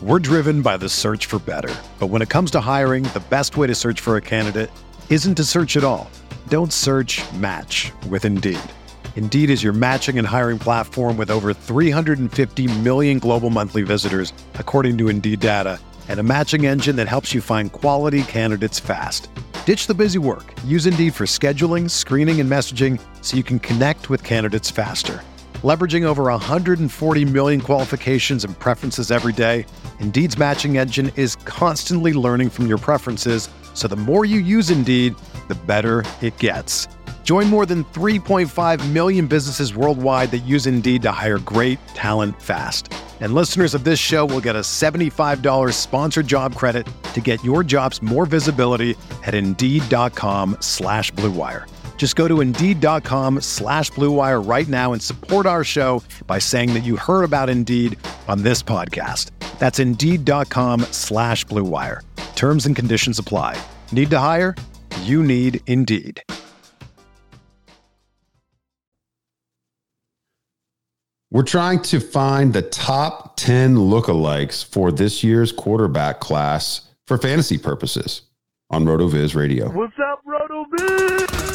We're driven by the search for better. But when it comes to hiring, the best way to search for a candidate isn't to search at all. Don't search, match with Indeed. Indeed is your matching and hiring platform with over 350 million global monthly visitors, according to Indeed data, and a matching engine that helps you find quality candidates fast. Ditch the busy work. Use Indeed for scheduling, screening, and messaging so you can connect with candidates faster. Leveraging over 140 million qualifications and preferences every day, Indeed's matching engine is constantly learning from your preferences, so the more you use Indeed, the better it gets. Join more than 3.5 million businesses worldwide that use Indeed to hire great talent fast. And listeners of this show will get a $75 sponsored job credit to get your jobs more visibility at Indeed.com/Blue Wire. Just go to Indeed.com/Blue Wire right now and support our show by saying that you heard about Indeed on this podcast. That's Indeed.com/Blue Wire. Terms and conditions apply. Need to hire? You need Indeed. We're trying to find the top 10 lookalikes for this year's quarterback class for fantasy purposes on RotoViz Radio. What's up, RotoViz?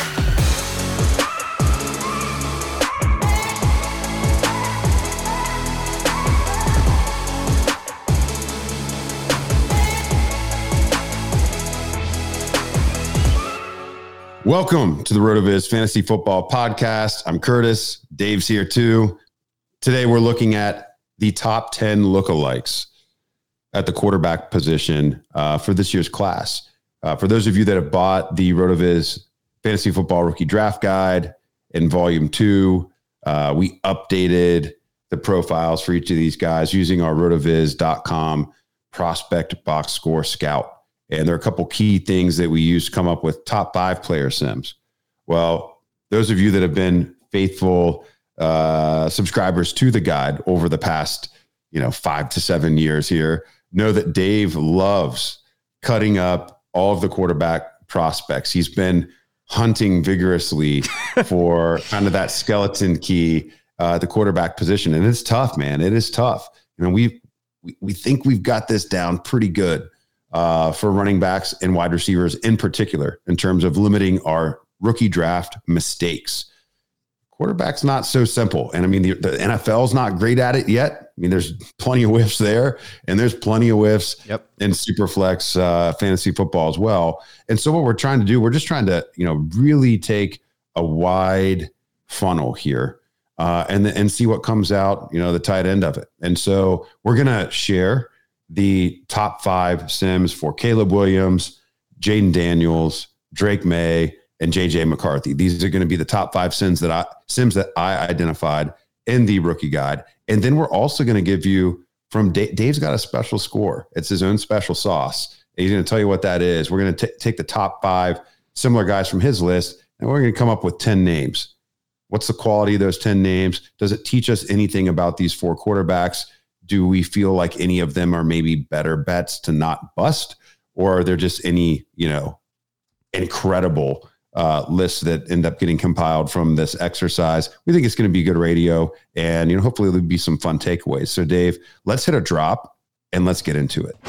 Welcome to the RotoViz Fantasy Football Podcast. I'm Curtis. Dave's here too. Today we're looking at the top 10 lookalikes at the quarterback position for this year's class. For those of you that have bought the RotoViz Fantasy Football Rookie Draft Guide in Volume 2, we updated the profiles for each of these guys using our rotoviz.com prospect box score scout. And there are a couple key things that we use to come up with top 5 player sims. Well, those of you that have been faithful subscribers to the guide over the past, 5 to 7 years here know that Dave loves cutting up all of the quarterback prospects. He's been hunting vigorously for kind of that skeleton key, the quarterback position. And it's tough, man. It is tough. We think we've got this down pretty good. For running backs and wide receivers in particular, in terms of limiting our rookie draft mistakes. Quarterback's not so simple. And the NFL's not great at it yet. There's plenty of whiffs there, and there's plenty of whiffs in Superflex fantasy football as well. And so what we're trying to do, we're just trying to, really take a wide funnel here and see what comes out, the tight end of it. And so we're going to share the top 5 sims for Caleb Williams, Jaden Daniels, Drake May, and JJ McCarthy. These are going to be the top 5 sims that I identified in the rookie guide. And then we're also going to give you from Dave's got a special score. It's his own special sauce. And he's going to tell you what that is. We're going to take the top 5 similar guys from his list, and we're going to come up with 10 names. What's the quality of those 10 names? Does it teach us anything about these 4 quarterbacks? Do we feel like any of them are maybe better bets to not bust, or are there just any, incredible lists that end up getting compiled from this exercise? We think it's going to be good radio, and, hopefully there'll be some fun takeaways. So Dave, let's hit a drop and let's get into it.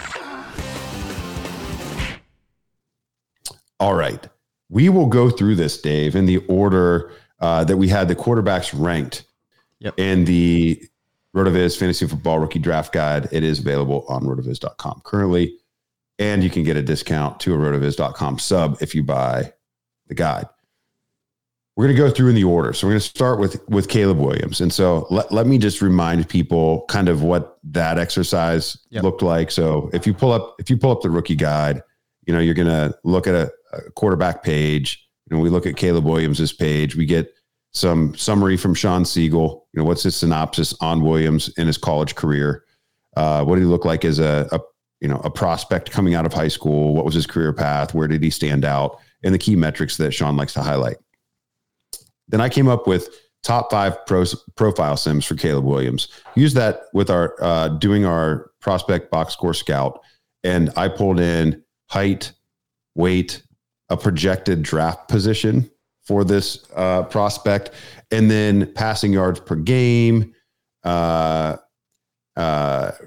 All right. We will go through this, Dave, in the order that we had the quarterbacks ranked in the RotoViz Fantasy Football Rookie Draft Guide. It is available on rotoviz.com currently, and you can get a discount to a rotoviz.com sub if you buy the guide. We're going to go through in the order. So we're going to start with Caleb Williams. And so let me just remind people kind of what that exercise looked like. So if you pull up the rookie guide, you're going to look at a quarterback page. We look at Caleb Williams's page. We get some summary from Sean Siegel. What's his synopsis on Williams in his college career? What did he look like as a prospect coming out of high school? What was his career path? Where did he stand out? And the key metrics that Sean likes to highlight. Then I came up with top 5 profile sims for Caleb Williams. Use that with our doing our prospect box score scout. And I pulled in height, weight, a projected draft position for this prospect, and then passing yards per game,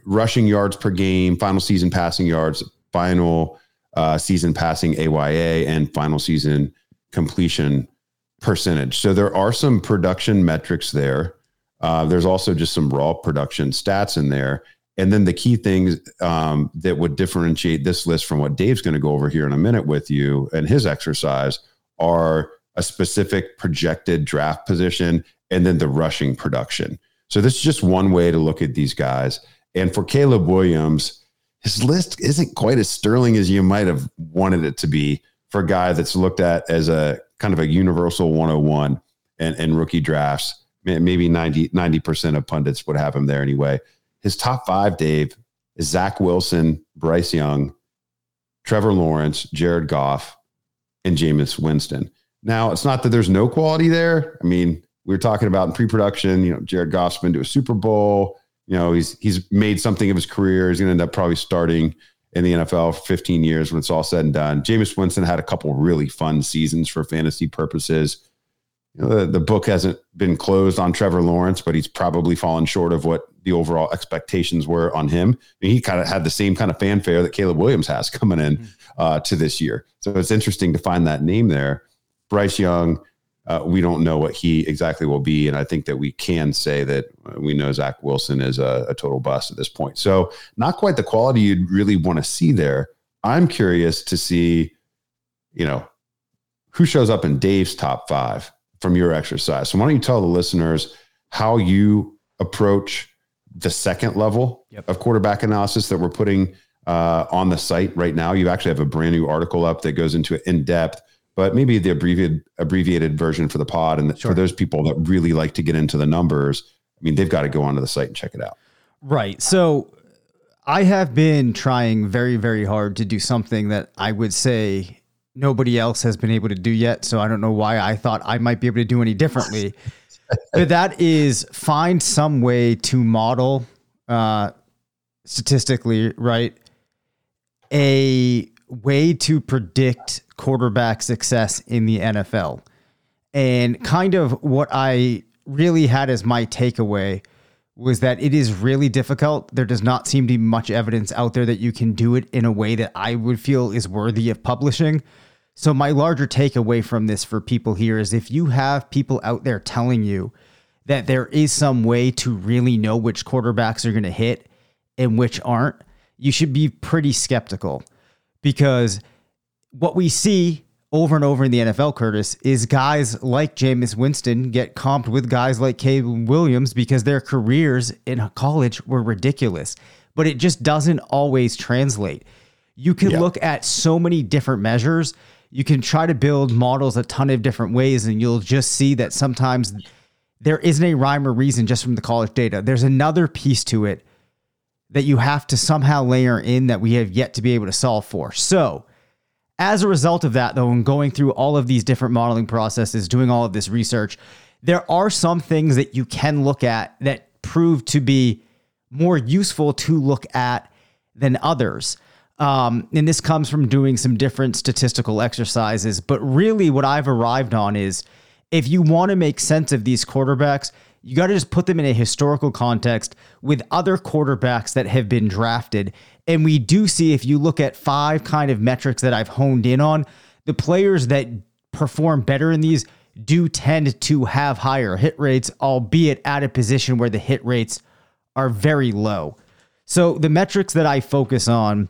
rushing yards per game, final season passing yards, final season passing AYA, and final season completion percentage. So there are some production metrics there. There's also just some raw production stats in there. And then the key things that would differentiate this list from what Dave's going to go over here in a minute with you and his exercise are a specific projected draft position and then the rushing production. So this is just one way to look at these guys. And for Caleb Williams, his list isn't quite as sterling as you might have wanted it to be for a guy that's looked at as a kind of a universal 101 and rookie drafts. Maybe 90% of pundits would have him there anyway. His top 5, Dave, is Zach Wilson, Bryce Young, Trevor Lawrence, Jared Goff, and Jameis Winston. Now, it's not that there's no quality there. I mean, we were talking about in pre-production, Jared Goff's been to a Super Bowl. He's made something of his career. He's going to end up probably starting in the NFL for 15 years when it's all said and done. Jameis Winston had a couple really fun seasons for fantasy purposes. The book hasn't been closed on Trevor Lawrence, but he's probably fallen short of what the overall expectations were on him. I mean, he kind of had the same kind of fanfare that Caleb Williams has coming in to this year. So it's interesting to find that name there. Bryce Young, we don't know what he exactly will be. And I think that we can say that we know Zach Wilson is a total bust at this point. So not quite the quality you'd really want to see there. I'm curious to see, who shows up in Dave's top 5 from your exercise. So why don't you tell the listeners how you approach the second level of quarterback analysis that we're putting on the site right now? You actually have a brand new article up that goes into it in depth, but maybe the abbreviated version for the pod. And for those people that really like to get into the numbers, I mean, they've got to go onto the site and check it out. Right. So I have been trying very, very hard to do something that I would say nobody else has been able to do yet. So I don't know why I thought I might be able to do any differently. But that is find some way to model statistically, right, a way to predict quarterback success in the NFL. And kind of what I really had as my takeaway was that it is really difficult. There does not seem to be much evidence out there that you can do it in a way that I would feel is worthy of publishing. So my larger takeaway from this for people here is if you have people out there telling you that there is some way to really know which quarterbacks are going to hit and which aren't, you should be pretty skeptical, because what we see over and over in the NFL, Curtis, is guys like Jameis Winston get comped with guys like Caleb Williams because their careers in college were ridiculous, but it just doesn't always translate. You can look at so many different measures. You can try to build models a ton of different ways, and you'll just see that sometimes there isn't a rhyme or reason just from the college data. There's another piece to it that you have to somehow layer in that we have yet to be able to solve for. So as a result of that, though, and going through all of these different modeling processes, doing all of this research, there are some things that you can look at that prove to be more useful to look at than others. And this comes from doing some different statistical exercises. But really what I've arrived on is if you want to make sense of these quarterbacks, you got to just put them in a historical context with other quarterbacks that have been drafted. And we do see, if you look at 5 kind of metrics that I've honed in on, the players that perform better in these do tend to have higher hit rates, albeit at a position where the hit rates are very low. So the metrics that I focus on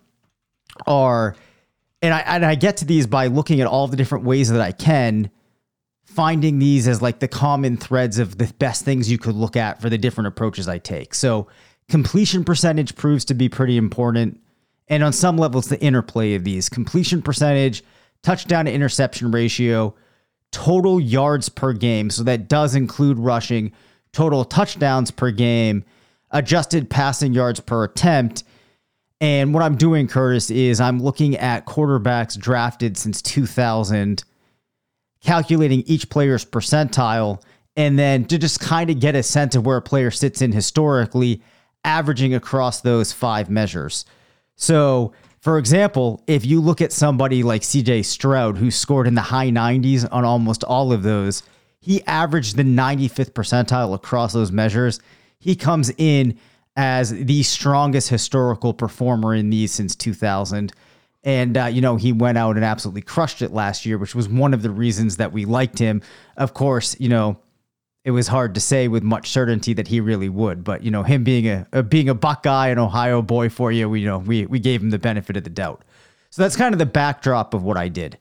are, and I get to these by looking at all the different ways that I can, finding these as like the common threads of the best things you could look at for the different approaches I take. So completion percentage proves to be pretty important. And on some levels, the interplay of these: completion percentage, touchdown to interception ratio, total yards per game. So that does include rushing, total touchdowns per game, adjusted passing yards per attempt. And what I'm doing, Curtis, is I'm looking at quarterbacks drafted since 2000, calculating each player's percentile, and then to just kind of get a sense of where a player sits in historically, averaging across those 5 measures. So, for example, if you look at somebody like CJ Stroud, who scored in the high 90s on almost all of those, he averaged the 95th percentile across those measures. He comes in as the strongest historical performer in these since 2000. And, he went out and absolutely crushed it last year, which was one of the reasons that we liked him. Of course, it was hard to say with much certainty that he really would. But, him being a Buckeye, an Ohio boy for you, we gave him the benefit of the doubt. So that's kind of the backdrop of what I did.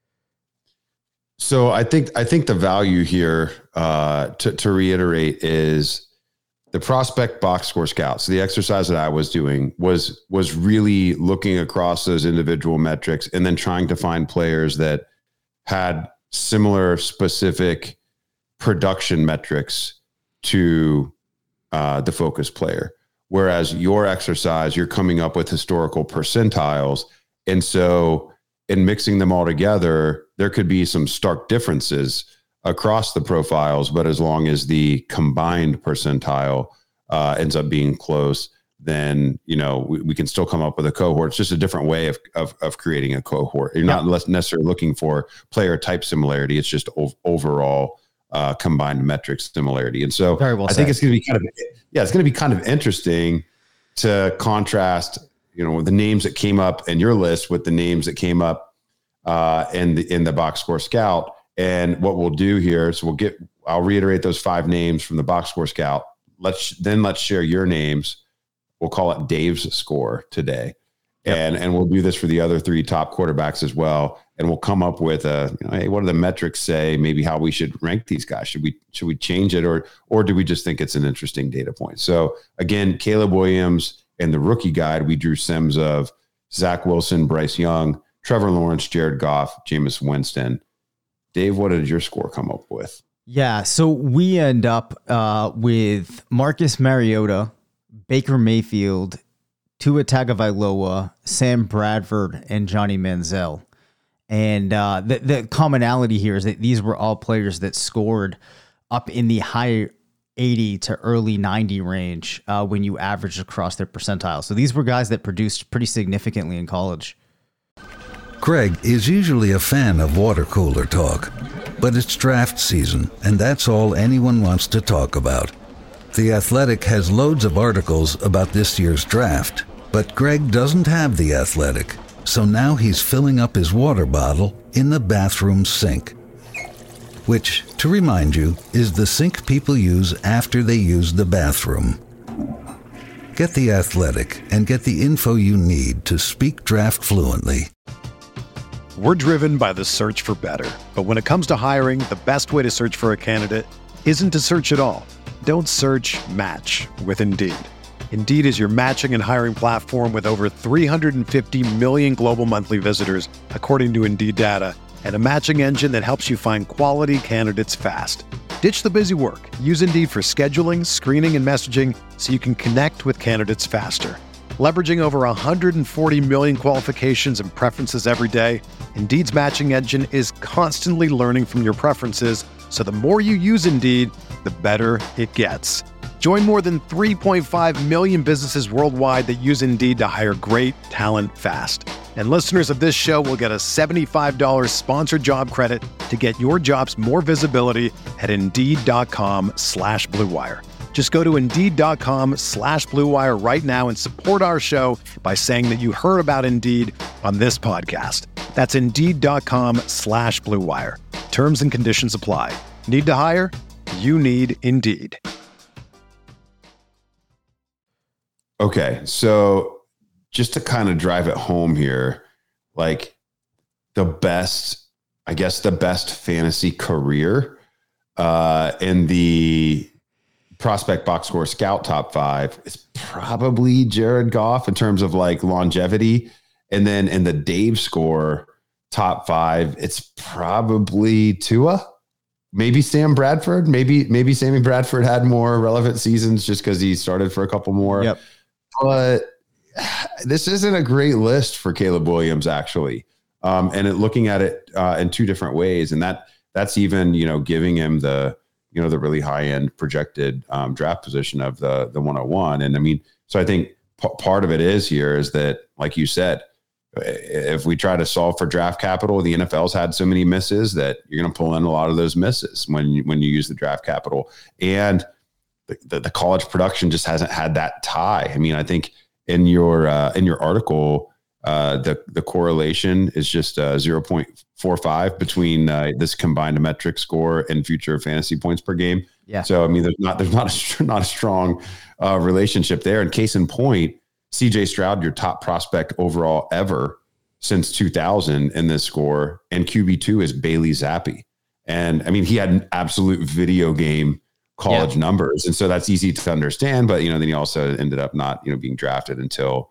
So I think the value here, to reiterate, is the prospect box score scout. So the exercise that I was doing was really looking across those individual metrics and then trying to find players that had similar specific production metrics to the focus player. Whereas your exercise, you're coming up with historical percentiles. And so in mixing them all together, there could be some stark differences across the profiles, but as long as the combined percentile ends up being close, then we can still come up with a cohort. It's just a different way of creating a cohort. You're not necessarily looking for player type similarity. It's just overall combined metrics similarity. And so I think it's going to be kind of interesting to contrast the names that came up in your list with the names that came up in the box score scout. And what we'll do here is I'll reiterate those 5 names from the box score scout. Let's share your names. We'll call it Dave's score today. Yep. And we'll do this for the other 3 top quarterbacks as well. And we'll come up with hey, what do the metrics say? Maybe how we should rank these guys. Should we change it or do we just think it's an interesting data point? So again, Caleb Williams and the rookie guide, we drew sims of Zach Wilson, Bryce Young, Trevor Lawrence, Jared Goff, Jameis Winston. Dave, what did your score come up with? Yeah, so we end up with Marcus Mariota, Baker Mayfield, Tua Tagovailoa, Sam Bradford, and Johnny Manziel. And the commonality here is that these were all players that scored up in the high 80 to early 90 range when you averaged across their percentile. So these were guys that produced pretty significantly in college. Greg is usually a fan of water cooler talk, but it's draft season, and that's all anyone wants to talk about. The Athletic has loads of articles about this year's draft, but Greg doesn't have The Athletic, so now he's filling up his water bottle in the bathroom sink. Which, to remind you, is the sink people use after they use the bathroom. Get The Athletic and get the info you need to speak draft fluently. We're driven by the search for better. But when it comes to hiring, the best way to search for a candidate isn't to search at all. Don't search, match with Indeed. Indeed is your matching and hiring platform with over 350 million global monthly visitors, according to Indeed data, and a matching engine that helps you find quality candidates fast. Ditch the busy work. Use Indeed for scheduling, screening, and messaging so you can connect with candidates faster. Leveraging over 140 million qualifications and preferences every day, Indeed's matching engine is constantly learning from your preferences, so the more you use Indeed, the better it gets. Join more than 3.5 million businesses worldwide that use Indeed to hire great talent fast. And listeners of this show will get a $75 sponsored job credit to get your jobs more visibility at Indeed.com/Blue Wire. Just go to Indeed.com/Blue Wire right now and support our show by saying that you heard about Indeed on this podcast. That's Indeed.com/Blue Wire. Terms and conditions apply. Need to hire? You need Indeed. Okay, so just to kind of drive it home here, like the best fantasy career in the prospect box score scout top 5 is probably Jared Goff in terms of like longevity. And then in the Dave score top 5, it's probably Tua, maybe Sam Bradford. Maybe Sammy Bradford had more relevant seasons just because he started for a couple more. Yep. But this isn't a great list for Caleb Williams, actually. Looking at it in 2 different ways. And that's even, giving him the really high end projected draft position of the 101. And I mean, so I think part of it is that, like you said, if we try to solve for draft capital, the NFL's had so many misses that you're going to pull in a lot of those misses when you use the draft capital. And the college production just hasn't had that tie. I mean, I think in your article, the correlation is just 0.45 between this combined metric score and future fantasy points per game. Yeah. So I mean, there's not a strong relationship there. And case in point, CJ Stroud, your top prospect overall ever since 2000 in this score, and QB2 is Bailey Zappi. And I mean, he had an absolute video game college numbers. And so that's easy to understand, but then he also ended up not, being drafted until,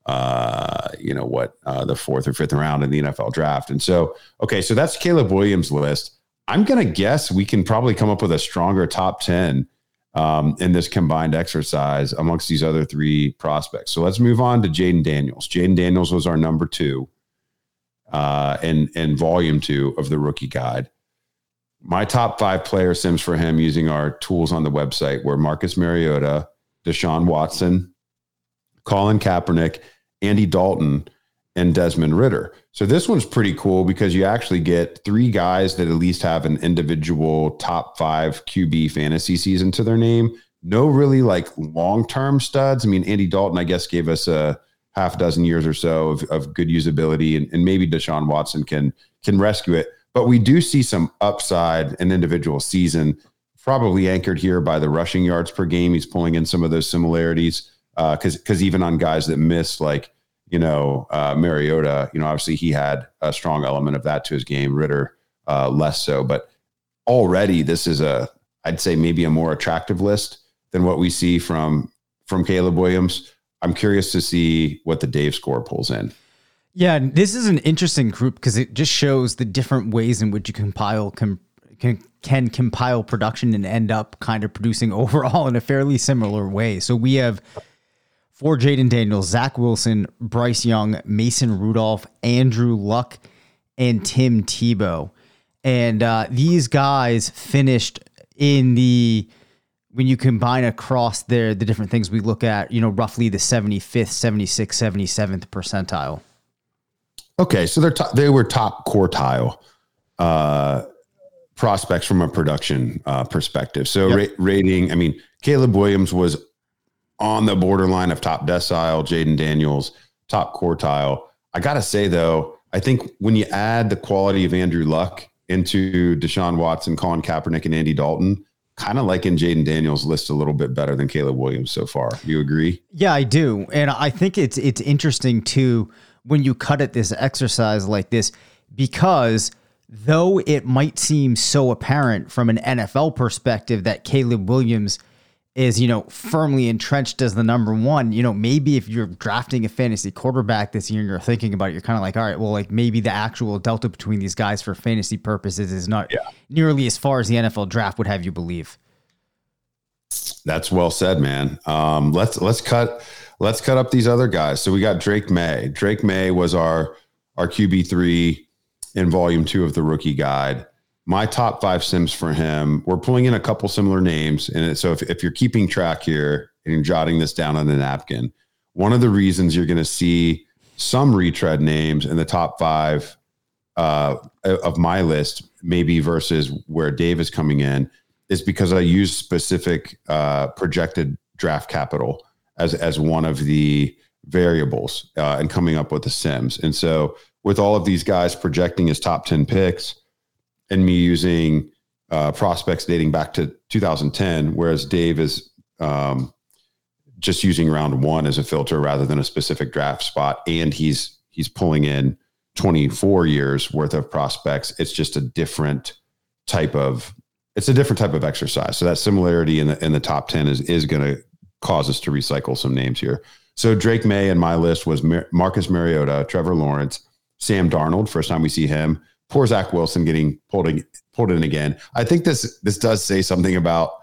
the 4th or 5th round in the NFL draft. And so, okay, so that's Caleb Williams' list. I'm going to guess we can probably come up with a stronger top 10 in this combined exercise amongst these other 3 prospects. So let's move on to Jayden Daniels. Jayden Daniels was our number 2 in volume 2 of the rookie guide. My top 5 player sims for him using our tools on the website were Marcus Mariota, Deshaun Watson, Colin Kaepernick, Andy Dalton, and Desmond Ridder. So this one's pretty cool because you actually get 3 guys that at least have an individual top 5 QB fantasy season to their name. No really like long-term studs. I mean, Andy Dalton, I guess, gave us a half dozen years or so of good usability, and maybe Deshaun Watson can rescue it. But we do see some upside in individual season, probably anchored here by the rushing yards per game. He's pulling in some of those similarities because even on guys that missed, like, Mariota, obviously he had a strong element of that to his game. Ridder, less so. But already this is I'd say maybe a more attractive list than what we see from Caleb Williams. I'm curious to see what the Dave score pulls in. Yeah, this is an interesting group because it just shows the different ways in which you can compile production and end up kind of producing overall in a fairly similar way. So we have, for Jayden Daniels, Zach Wilson, Bryce Young, Mason Rudolph, Andrew Luck, and Tim Tebow. And these guys finished in when you combine across the different things we look at, roughly the 75th, 76th, 77th percentile. Okay, so they were top quartile prospects from a production perspective. So rating, I mean, Caleb Williams was on the borderline of top decile, Jayden Daniels, top quartile. I got to say, though, I think when you add the quality of Andrew Luck into Deshaun Watson, Colin Kaepernick, and Andy Dalton, kind of liking Jayden Daniels' list a little bit better than Caleb Williams so far. Do you agree? Yeah, I do. And I think it's interesting, too, when you cut at this exercise like this, because though it might seem so apparent from an NFL perspective that Caleb Williams is, firmly entrenched as the number 1, maybe if you're drafting a fantasy quarterback this year and you're thinking about it, you're kind of like, all right, well, like maybe the actual delta between these guys for fantasy purposes is not nearly as far as the NFL draft would have you believe. That's well said, man. Let's cut up these other guys. So we got Drake May. Drake May was our QB3 in volume 2 of the rookie guide. My top 5 sims for him, we're pulling in a couple similar names. And so if you're keeping track here and you're jotting this down on the napkin, one of the reasons you're going to see some retread names in the top 5 of my list, maybe versus where Dave is coming in, is because I use specific projected draft capital as one of the variables and coming up with the sims. And so with all of these guys projecting as top 10 picks and me using prospects dating back to 2010, whereas Dave is just using round 1 as a filter rather than a specific draft spot. And he's pulling in 24 years worth of prospects. It's just a different type of exercise. So that similarity in the top 10 is going to cause us to recycle some names here. So Drake May in my list was Marcus Mariota, Trevor Lawrence, Sam Darnold. First time we see him. Poor Zach Wilson getting pulled in again. I think this does say something about,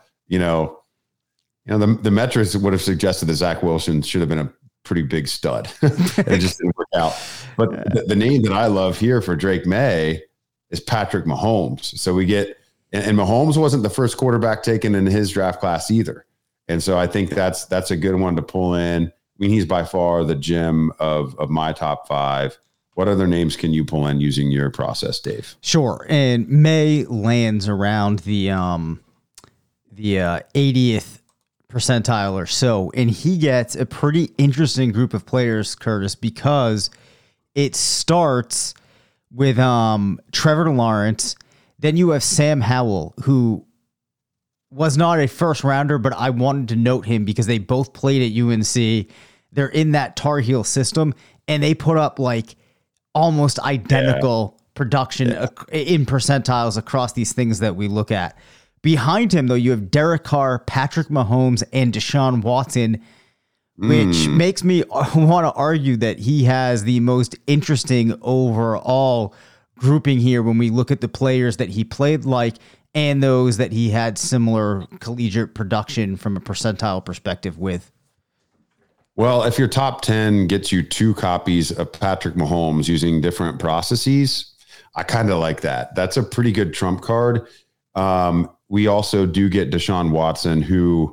the metrics would have suggested that Zach Wilson should have been a pretty big stud. It just didn't work out. But the name that I love here for Drake May is Patrick Mahomes. So we get, and Mahomes wasn't the first quarterback taken in his draft class either. And so I think that's a good one to pull in. I mean, he's by far the gem of my top 5. What other names can you pull in using your process, Dave? Sure. And May lands around the 80th percentile or so. And he gets a pretty interesting group of players, Curtis, because it starts with Trevor Lawrence. Then you have Sam Howell, who was not a first rounder, but I wanted to note him because they both played at UNC. They're in that Tar Heel system, and they put up like almost identical production in percentiles across these things that we look at. Behind him, though, you have Derek Carr, Patrick Mahomes, and Deshaun Watson, which makes me want to argue that he has the most interesting overall grouping here when we look at the players that he played like and those that he had similar collegiate production from a percentile perspective with. Well, if your top 10 gets you 2 copies of Patrick Mahomes using different processes, I kind of like that. That's a pretty good trump card. We also do get Deshaun Watson, who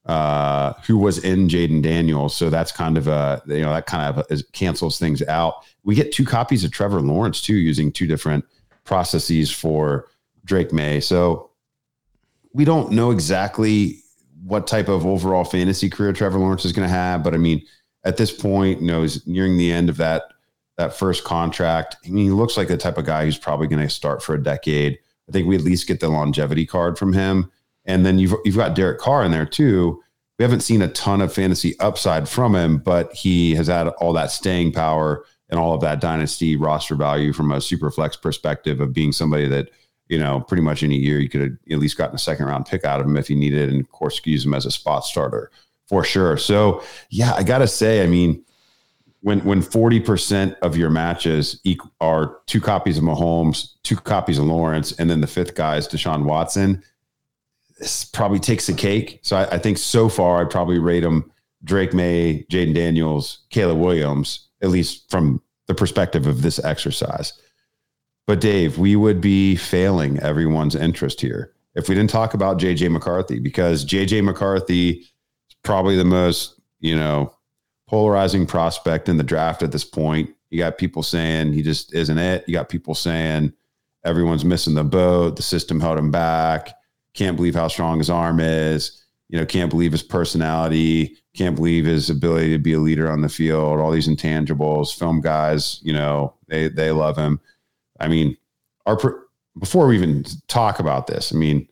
was in Jaden Daniels. So that's kind of that kind of cancels things out. We get 2 copies of Trevor Lawrence too, using 2 different processes for Drake May. So we don't know exactly what type of overall fantasy career Trevor Lawrence is going to have. But I mean, at this point, he's nearing the end of that first contract. I mean, he looks like the type of guy who's probably going to start for a decade. I think we at least get the longevity card from him. And then you've got Derek Carr in there too. We haven't seen a ton of fantasy upside from him, but he has had all that staying power and all of that dynasty roster value from a super flex perspective of being somebody that, pretty much in a year you could have at least gotten a second round pick out of him if you needed, and of course use him as a spot starter for sure. So yeah, I gotta say, I mean, when 40% of your matches are 2 copies of Mahomes, 2 copies of Lawrence, and then the 5th guy is Deshaun Watson, this probably takes the cake. So I think so far I'd probably rate him Drake May, Jaden Daniels, Caleb Williams, at least from the perspective of this exercise. But Dave, we would be failing everyone's interest here if we didn't talk about JJ McCarthy, because JJ McCarthy is probably the most, polarizing prospect in the draft at this point. You got people saying he just isn't it. You got people saying everyone's missing the boat. The system held him back. Can't believe how strong his arm is. Can't believe his personality. Can't believe his ability to be a leader on the field. All these intangibles. Film guys, they love him. I mean, before we even talk about this, I mean,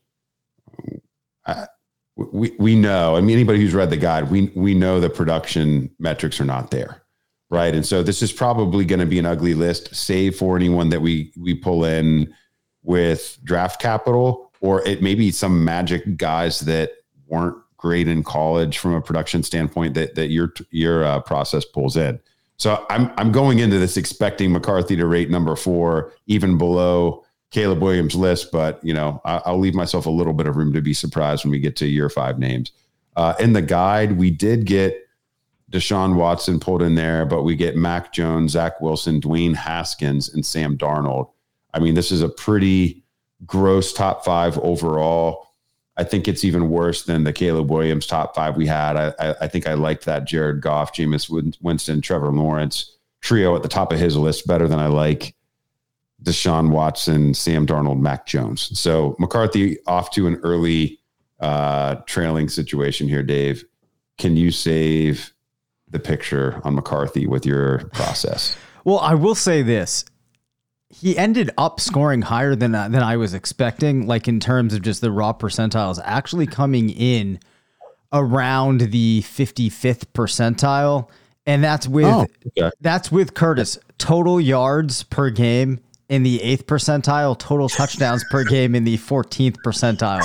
we know. I mean, anybody who's read the guide, we know the production metrics are not there, right? And so this is probably going to be an ugly list, save for anyone that we pull in with draft capital, or it may be some magic guys that weren't great in college from a production standpoint that your process pulls in. So I'm going into this expecting McCarthy to rate number 4, even below Caleb Williams' list, but I'll leave myself a little bit of room to be surprised when we get to year 5 names. In the guide, we did get Deshaun Watson pulled in there, but we get Mac Jones, Zach Wilson, Dwayne Haskins, and Sam Darnold. I mean, this is a pretty gross top 5 overall. I think it's even worse than the Caleb Williams top 5 we had. I think I liked that Jared Goff, Jameis Winston, Trevor Lawrence trio at the top of his list better than I like Deshaun Watson, Sam Darnold, Mac Jones. So McCarthy off to an early trailing situation here, Dave. Can you save the picture on McCarthy with your process? Well, I will say this. He ended up scoring higher than I was expecting, like in terms of just the raw percentiles, actually coming in around the 55th percentile. And that's with Curtis, total yards per game in the 8th percentile, total touchdowns per game in the 14th percentile.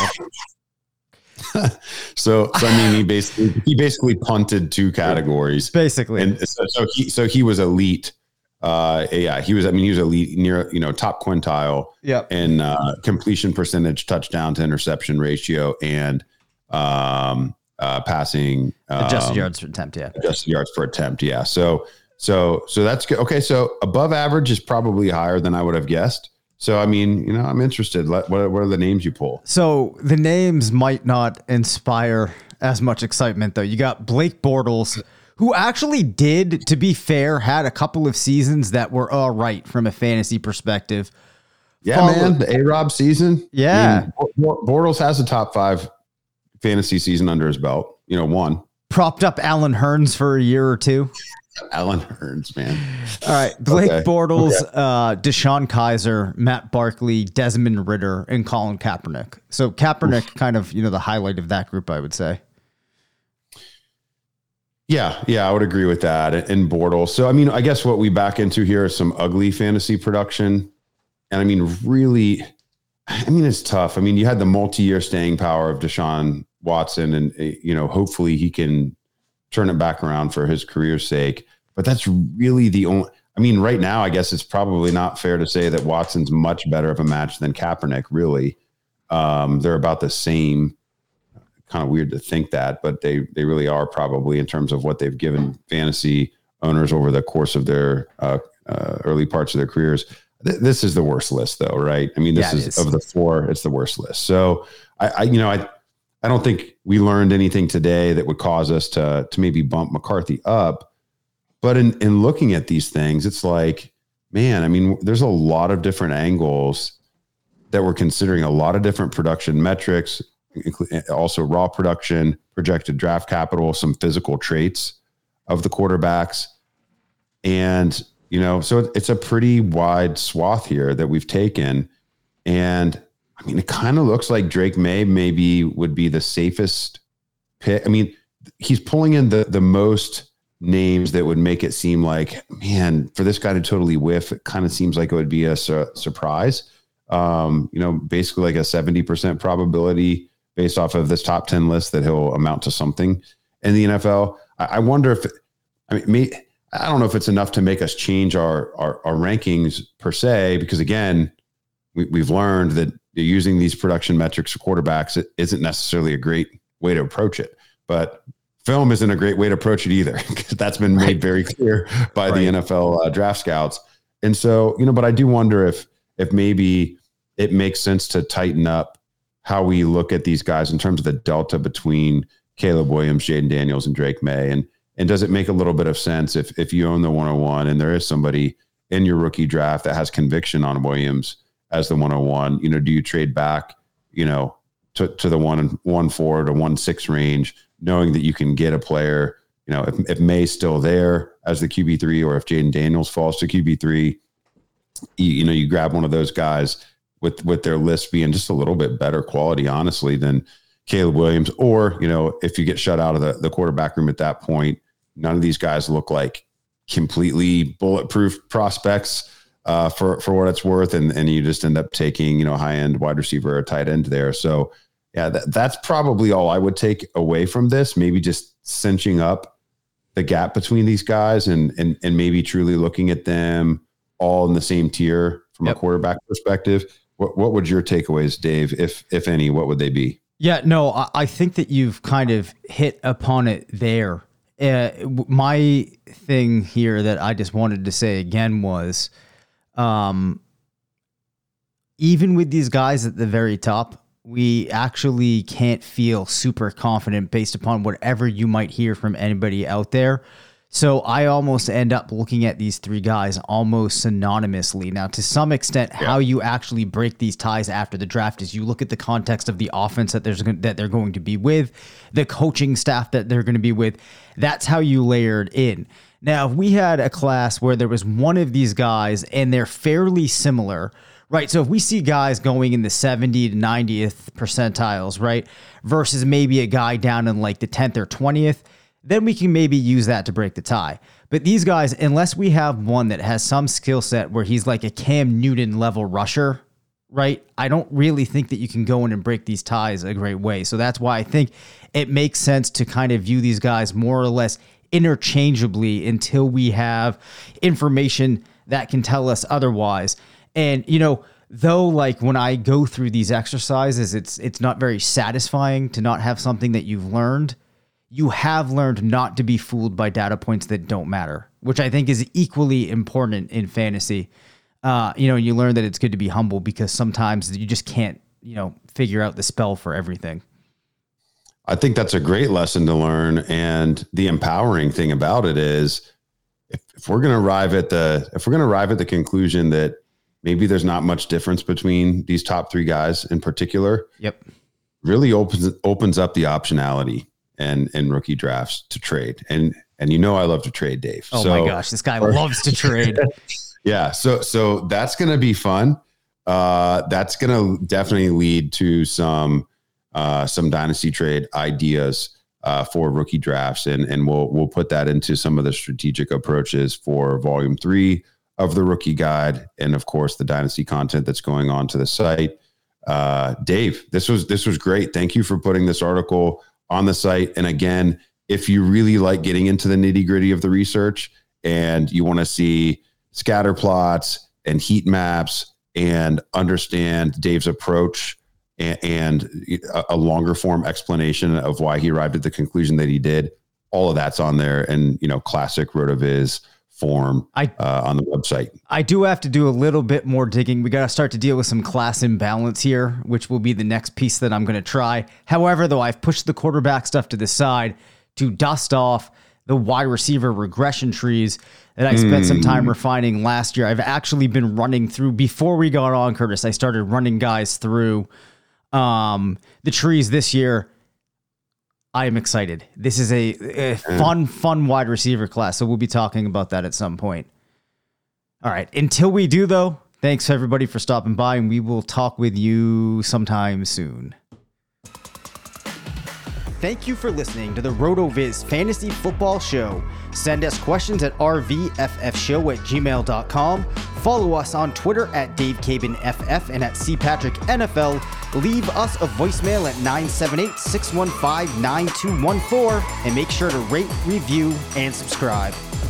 So I mean, he basically punted 2 categories, basically. And so he was elite. He was elite near, top quintile. Yep. In completion percentage, touchdown to interception ratio, and passing adjusted yards per attempt. Yeah. Adjusted yards per attempt. Yeah. So that's good. Okay. So above average is probably higher than I would have guessed. So, I mean, I'm interested. What are the names you pull? So the names might not inspire as much excitement, though. You got Blake Bortles, who actually did, to be fair, had a couple of seasons that were all right from a fantasy perspective. Yeah, man. The A-Rob season. Yeah. I mean, Bortles has a top 5 fantasy season under his belt. one. Propped up Alan Hearns for a year or two. Alan Hearns, man. All right. Blake Bortles, Deshaun Kaiser, Matt Barkley, Desmond Ridder, and Colin Kaepernick. So Kaepernick kind of, the highlight of that group, I would say. Yeah, I would agree with that. And Bortles. So, I guess what we back into here is some ugly fantasy production. And really, it's tough. You had the multi-year staying power of Deshaun Watson, and, hopefully he can turn it back around for his career's sake. But that's really the only, right now, I guess it's probably not fair to say that Watson's much better of a match than Kaepernick, really. They're about the same. Kind of weird to think that, but they really are probably in terms of what they've given fantasy owners over the course of their early parts of their careers. This is the worst list though, right? This is of the four, it's the worst list. So I don't think we learned anything today that would cause us to maybe bump McCarthy up. But in looking at these things, it's like, man, there's a lot of different angles that we're considering, a lot of different production metrics, also raw production, projected draft capital, some physical traits of the quarterbacks. And, so it's a pretty wide swath here that we've taken. And it kind of looks like Drake May maybe would be the safest pick. He's pulling in the most names that would make it seem like, man, for this guy to totally whiff, it kind of seems like it would be a surprise. Basically like a 70% probability based off of this top 10 list that he'll amount to something in the NFL. I wonder if, I don't know if it's enough to make us change our rankings per se, because again, we've learned that using these production metrics for quarterbacks, it isn't necessarily a great way to approach it, but film isn't a great way to approach it either, because that's been made very clear by the NFL draft scouts. And so, but I do wonder if maybe it makes sense to tighten up how we look at these guys in terms of the delta between Caleb Williams, Jaden Daniels, and Drake May. And does it make a little bit of sense if you own the 101 and there is somebody in your rookie draft that has conviction on Williams as the 101, do you trade back, to the 1-4 to 1-6 range, knowing that you can get a player, if May's still there as the QB3, or if Jaden Daniels falls to QB3, you grab one of those guys with their list being just a little bit better quality, honestly, than Caleb Williams. Or, if you get shut out of the quarterback room at that point, none of these guys look like completely bulletproof prospects for what it's worth. And you just end up taking, high-end wide receiver or tight end there. So yeah, that's probably all I would take away from this. Maybe just cinching up the gap between these guys and maybe truly looking at them all in the same tier from a quarterback perspective. What would your takeaways, Dave, if any, what would they be? Yeah, no, I think that you've kind of hit upon it there. My thing here that I just wanted to say again was, even with these guys at the very top, we actually can't feel super confident based upon whatever you might hear from anybody out there. So I almost end up looking at these three guys almost synonymously. Now, to some extent, how you actually break these ties after the draft is you look at the context of the offense that they're going to be with, the coaching staff that they're going to be with. That's how you layered in. Now, if we had a class where there was one of these guys and they're fairly similar, right? So if we see guys going in the 70 to 90th percentiles, right, versus maybe a guy down in like the 10th or 20th, then we can maybe use that to break the tie. But these guys, unless we have one that has some skill set where he's like a Cam Newton level rusher, right? I don't really think that you can go in and break these ties a great way. So that's why I think it makes sense to kind of view these guys more or less interchangeably until we have information that can tell us otherwise. And, though, like when I go through these exercises, it's not very satisfying to not have something that you've learned. You have learned not to be fooled by data points that don't matter, which I think is equally important in fantasy. You learn that it's good to be humble because sometimes you just can't, figure out the spell for everything. I think that's a great lesson to learn. And the empowering thing about it is if we're going to arrive at the conclusion that maybe there's not much difference between these top three guys in particular, yep, really opens up the optionality. and rookie drafts to trade. And you know I love to trade, Dave. Oh my gosh, this guy loves to trade. Yeah, so that's going to be fun. That's going to definitely lead to some dynasty trade ideas for rookie drafts, and we'll put that into some of the strategic approaches for volume 3 of the rookie guide, and of course the dynasty content that's going on to the site. Dave, this was great. Thank you for putting this article on the site. And again, if you really like getting into the nitty-gritty of the research and you want to see scatter plots and heat maps and understand Dave's approach and a longer form explanation of why he arrived at the conclusion that he did, all of that's on there, and classic RotoViz form on the website. I do have to do a little bit more digging. We got to start to deal with some class imbalance here, which will be the next piece that I'm going to try. However, though, I've pushed the quarterback stuff to the side to dust off the wide receiver regression trees that I spent some time refining last year. I've actually been running through, before we got on, Curtis, I started running guys through the trees this year. I am excited. This is a fun wide receiver class, so we'll be talking about that at some point. All right. Until we do, though, thanks everybody for stopping by, and we will talk with you sometime soon. Thank you for listening to the RotoViz Fantasy Football Show. Send us questions at rvffshow@gmail.com. Follow us on Twitter at DaveCabinFF and at CPatrickNFL. Leave us a voicemail at 978-615-9214 and make sure to rate, review, and subscribe.